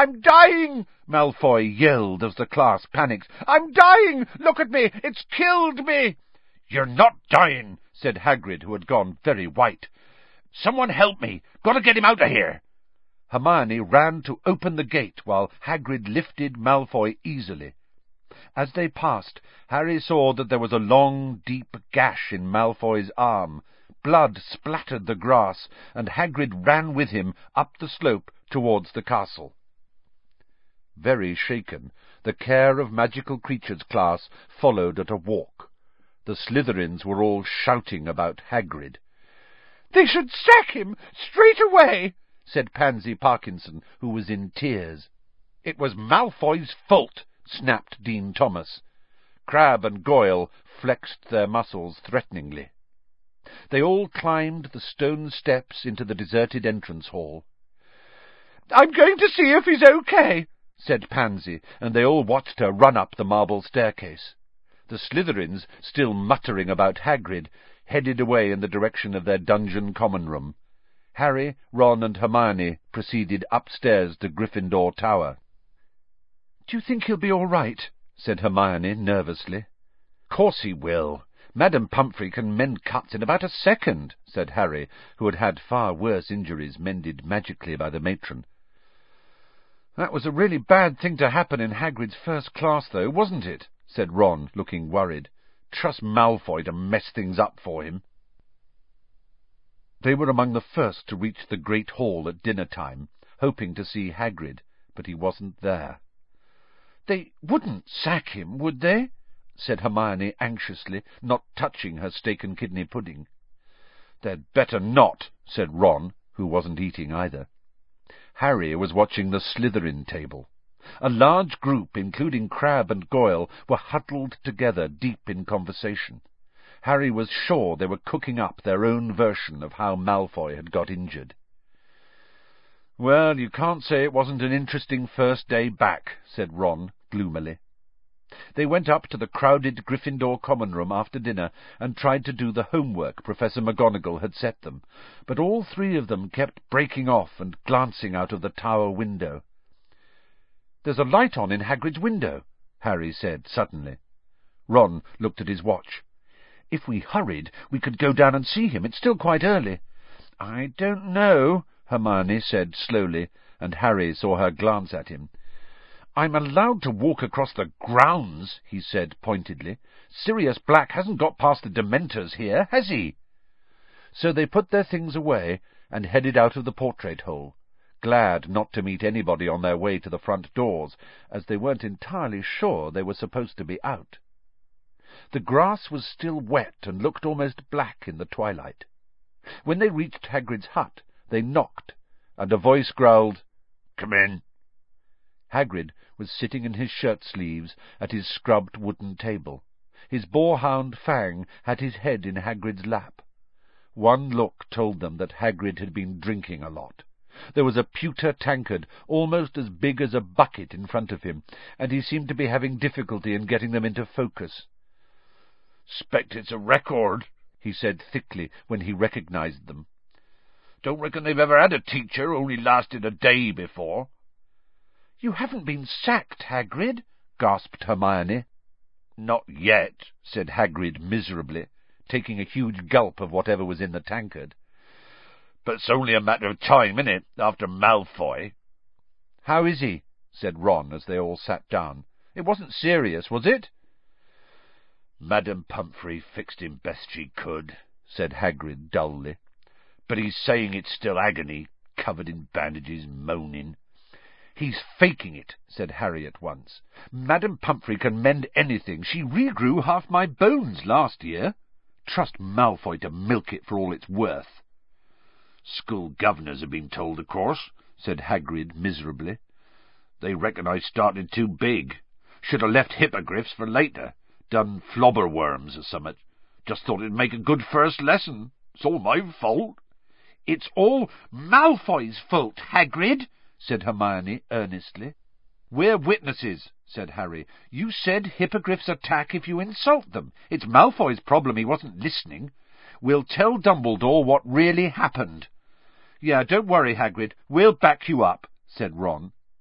I'm dying!" Malfoy yelled as the class panicked. "I'm dying! Look at me! It's killed me!" "You're not dying," said Hagrid, who had gone very white. "Someone help me! Got to get him out of here!" Hermione ran to open the gate while Hagrid lifted Malfoy easily. As they passed, Harry saw that there was a long, deep gash in Malfoy's arm. Blood splattered the grass, and Hagrid ran with him up the slope towards the castle. Very shaken, the Care of Magical Creatures class followed at a walk. The Slytherins were all shouting about Hagrid. "They should sack him straight away," said Pansy Parkinson, who was in tears. "It was Malfoy's fault," snapped Dean Thomas. Crabbe and Goyle flexed their muscles threateningly. They all climbed the stone steps into the deserted entrance hall. "I'm going to see if he's okay," said Pansy, and they all watched her run up the marble staircase. The Slytherins, still muttering about Hagrid, headed away in the direction of their dungeon common room. Harry, Ron, and Hermione proceeded upstairs to Gryffindor Tower. "Do you think he'll be all right?" said Hermione nervously. "Course he will. Madame Pumphrey can mend cuts in about a second," said Harry, who had had far worse injuries mended magically by the matron. "That was a really bad thing to happen in Hagrid's first class, though, wasn't it?" said Ron, looking worried. "Trust Malfoy to mess things up for him." They were among the first to reach the great hall at dinner-time, hoping to see Hagrid, but he wasn't there. "They wouldn't sack him, would they?" said Hermione anxiously, not touching her steak-and-kidney pudding. "They'd better not," said Ron, who wasn't eating either. Harry was watching the Slytherin table. A large group, including Crabbe and Goyle, were huddled together deep in conversation. Harry was sure they were cooking up their own version of how Malfoy had got injured. "Well, you can't say it wasn't an interesting first day back," said Ron gloomily. They went up to the crowded Gryffindor common room after dinner and tried to do the homework Professor McGonagall had set them, but all three of them kept breaking off and glancing out of the tower window. "There's a light on in Hagrid's window," Harry said suddenly. Ron looked at his watch. "If we hurried, we could go down and see him. It's still quite early." "I don't know," Hermione said slowly, and Harry saw her glance at him. "I'm allowed to walk across the grounds," he said pointedly. "Sirius Black hasn't got past the Dementors here, has he?" So they put their things away and headed out of the portrait hole, glad not to meet anybody on their way to the front doors, as they weren't entirely sure they were supposed to be out. The grass was still wet and looked almost black in the twilight. When they reached Hagrid's hut, they knocked, and a voice growled, "Come in." Hagrid was sitting in his shirt-sleeves at his scrubbed wooden table. His boarhound Fang had his head in Hagrid's lap. One look told them that Hagrid had been drinking a lot. There was a pewter tankard almost as big as a bucket in front of him, and he seemed to be having difficulty in getting them into focus. "'Spect it's a record," he said thickly when he recognized them. "Don't reckon they've ever had a teacher only lasted a day before." "You haven't been sacked, Hagrid?" gasped Hermione. "Not yet," said Hagrid miserably, taking a huge gulp of whatever was in the tankard. "But it's only a matter of time, innit, after Malfoy." "How is he?" said Ron as they all sat down. "It wasn't serious, was it?" "Madame Pumphrey fixed him best she could," said Hagrid dully. "But he's saying it's still agony, covered in bandages, moaning." "He's faking it," said Harry at once. "Madame Pumphrey can mend anything. She regrew half my bones last year. Trust Malfoy to milk it for all it's worth." "School governors have been told, of course," said Hagrid miserably. "They reckon I started too big. Should have left hippogriffs for later. Done flobberworms or summat. Just thought it'd make a good first lesson. It's all my fault." "It's all Malfoy's fault, Hagrid," said Hermione earnestly. "We're witnesses," said Harry. "You said hippogriffs attack if you insult them. It's Malfoy's problem he wasn't listening. We'll tell Dumbledore what really happened." "Yeah, don't worry, Hagrid. We'll back you up," said Ron.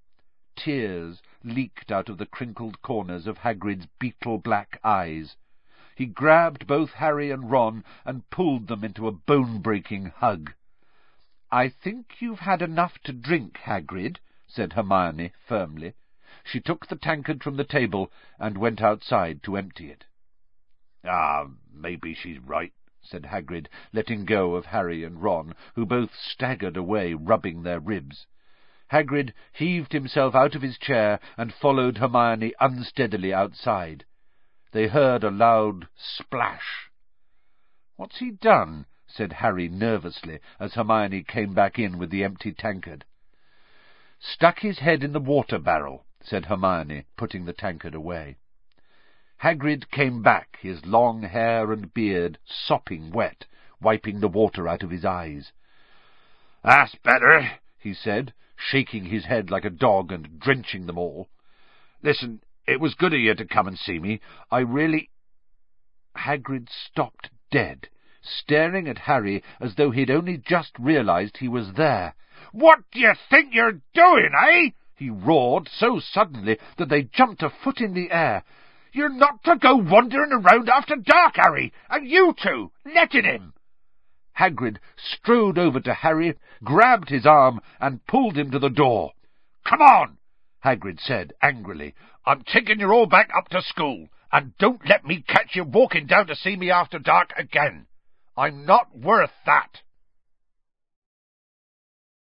tears leaked out of the crinkled corners of Hagrid's beetle-black eyes. He grabbed both Harry and Ron and pulled them into a bone-breaking hug. "I think you've had enough to drink, Hagrid," said Hermione firmly. She took the tankard from the table and went outside to empty it. Maybe she's right," said Hagrid, letting go of Harry and Ron, who both staggered away, rubbing their ribs. Hagrid heaved himself out of his chair and followed Hermione unsteadily outside. They heard a loud splash. "What's he done?" said Harry nervously, as Hermione came back in with the empty tankard. "Stuck his head in the water barrel," said Hermione, putting the tankard away. Hagrid came back, his long hair and beard sopping wet, wiping the water out of his eyes. "That's better," he said, shaking his head like a dog and drenching them all. "Listen, it was good of you to come and see me. I really—" Hagrid stopped dead, staring at Harry as though he'd only just realized he was there. "What do you think you're doing, eh?" he roared so suddenly that they jumped a foot in the air. "You're not to go wandering around after dark, Harry, and you two, letting him." Hagrid strode over to Harry, grabbed his arm, and pulled him to the door. "Come on," Hagrid said angrily. "I'm taking you all back up to school, and don't let me catch you walking down to see me after dark again. I'm not worth that."